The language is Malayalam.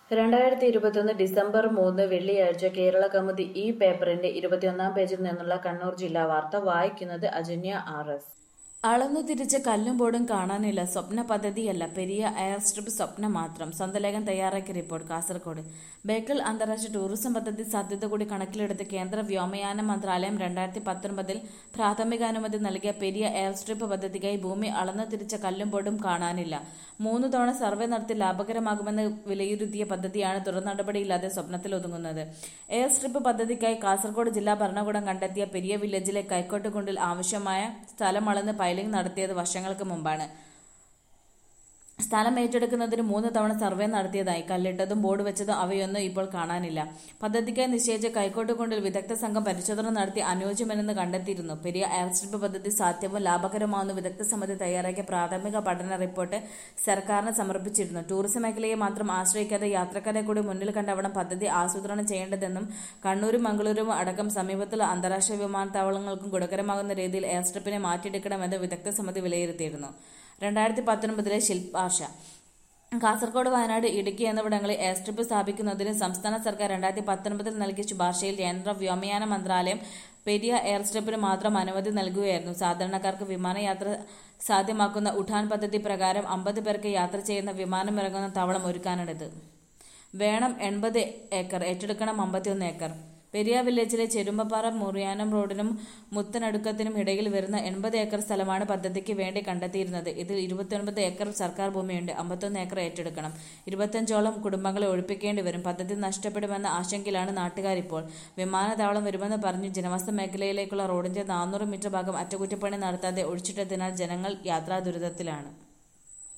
2021 ഡിസംബർ 3 വെള്ളിയാഴ്ച കേരള കൗമുദി ഈ പേപ്പറിന്റെ 21-ാം പേജിൽ നിന്നുള്ള കണ്ണൂർ ജില്ലാ വാർത്ത വായിക്കുന്നത് അജന്യ RS. അളന്നു തിരിച്ച കല്ലും ബോർഡും കാണാനില്ല. സ്വപ്ന പദ്ധതിയല്ല, പെരിയ എയർ സ്ട്രിപ്പ് സ്വപ്നം മാത്രം. സ്വന്തം ലേഖനം തയ്യാറാക്കിയ റിപ്പോർട്ട്. കാസർഗോഡ്. ബേക്കൽ അന്താരാഷ്ട്ര ടൂറിസം പദ്ധതി സാധ്യത കൂടി കണക്കിലെടുത്ത് കേന്ദ്ര വ്യോമയാന മന്ത്രാലയം 2019 പ്രാഥമികാനുമതി നൽകിയ പെരിയ എയർ സ്ട്രിപ്പ് പദ്ധതിക്കായി ഭൂമി അളന്നു തിരിച്ച കല്ലും ബോർഡും കാണാനില്ല. 3 തവണ സർവേ നടത്തി ലാഭകരമാകുമെന്ന് വിലയിരുത്തിയ പദ്ധതിയാണ് തുടർ നടപടിയില്ലാതെ സ്വപ്നത്തിൽ ഒതുങ്ങുന്നത്. എയർ സ്ട്രിപ്പ് പദ്ധതിക്കായി കാസർഗോഡ് ജില്ലാ ഭരണകൂടം കണ്ടെത്തിയ പെരിയ വില്ലേജിലെ കൈക്കോട്ടുകുണ്ടിൽ ആവശ്യമായ സ്ഥലം അളന്ന് പൈലിംഗ് നടത്തിയത് വർഷങ്ങൾക്ക് മുമ്പാണ്. സ്ഥലം ഏറ്റെടുക്കുന്നതിന് 3 തവണ സർവേ നടത്തിയതായി. കല്ലിട്ടതും ബോർഡ് വെച്ചതും അവയൊന്നും ഇപ്പോൾ കാണാനില്ല. പദ്ധതിക്കായി നിശ്ചയിച്ച കൈക്കോട്ടുകുണ്ടിൽ വിദഗ്ധ സംഘം പരിശോധന നടത്തി അനുയോജ്യമെന്ന് കണ്ടെത്തിയിരുന്നു. പെരിയ എയർ സ്ട്രിപ്പ് പദ്ധതി സാധ്യവും ലാഭകരമാവുന്ന വിദഗ്ധ സമിതി തയ്യാറാക്കിയ പ്രാഥമിക പഠന റിപ്പോർട്ട് സർക്കാരിന് സമർപ്പിച്ചിരുന്നു. ടൂറിസം മേഖലയെ മാത്രം ആശ്രയിക്കാതെ യാത്രക്കാരെ കൂടി മുന്നിൽ കണ്ടാവണം പദ്ധതി ആസൂത്രണം ചെയ്യേണ്ടതെന്നും കണ്ണൂരും മംഗളൂരും അടക്കം സമീപത്തുള്ള അന്താരാഷ്ട്ര വിമാനത്താവളങ്ങൾക്കും ഗുണകരമാകുന്ന രീതിയിൽ എയർ സ്ട്രിപ്പിനെ മാറ്റിയെടുക്കണമെന്ന് വിദഗ്ധ സമിതി വിലയിരുത്തിയിരുന്നു. 2019 ശില്പാശ. കാസർഗോഡ്, വയനാട്, ഇടുക്കി എന്നിവിടങ്ങളിൽ എയർ സ്ട്രിപ്പ് സ്ഥാപിക്കുന്നതിന് സംസ്ഥാന സർക്കാർ 2019 നൽകിയ ശുപാർശയിൽ കേന്ദ്ര വ്യോമയാന മന്ത്രാലയം പെരിയ എയർ സ്ട്രിപ്പിന് മാത്രം അനുമതി നൽകുകയായിരുന്നു. സാധാരണക്കാർക്ക് വിമാനയാത്ര സാധ്യമാക്കുന്ന ഉഡാൻ പദ്ധതി പ്രകാരം 50 പേർക്ക് യാത്ര ചെയ്യുന്ന വിമാനമിറങ്ങുന്ന താവളം ഒരുക്കാനാണിത്. വേണം 80 ഏക്കർ, ഏറ്റെടുക്കണം 51 ഏക്കർ. പെരിയ വില്ലേജിലെ ചെരുമ്പപ്പാറ മുറിയാനം റോഡിനും മുത്തനടുക്കത്തിനും ഇടയിൽ വരുന്ന 80 ഏക്കർ സ്ഥലമാണ് പദ്ധതിക്ക് വേണ്ടി കണ്ടെത്തിയിരുന്നത്. ഇതിൽ 29 ഏക്കർ സർക്കാർ ഭൂമിയുണ്ട്. 51 ഏക്കർ ഏറ്റെടുക്കണം. 25ഓളം കുടുംബങ്ങളെ ഒഴിപ്പിക്കേണ്ടി വരും. പദ്ധതി നഷ്ടപ്പെടുമെന്ന ആശങ്കയിലാണ് നാട്ടുകാരിപ്പോൾ. വിമാനത്താവളം വരുമെന്ന് പറഞ്ഞു ജനവാസ മേഖലയിലേക്കുള്ള റോഡിന്റെ 400 മീറ്റർ ഭാഗം അറ്റകുറ്റപ്പണി നടത്താതെ ഒഴിച്ചിട്ടതിനാൽ ജനങ്ങൾ യാത്രാ ദുരിതത്തിലാണ്.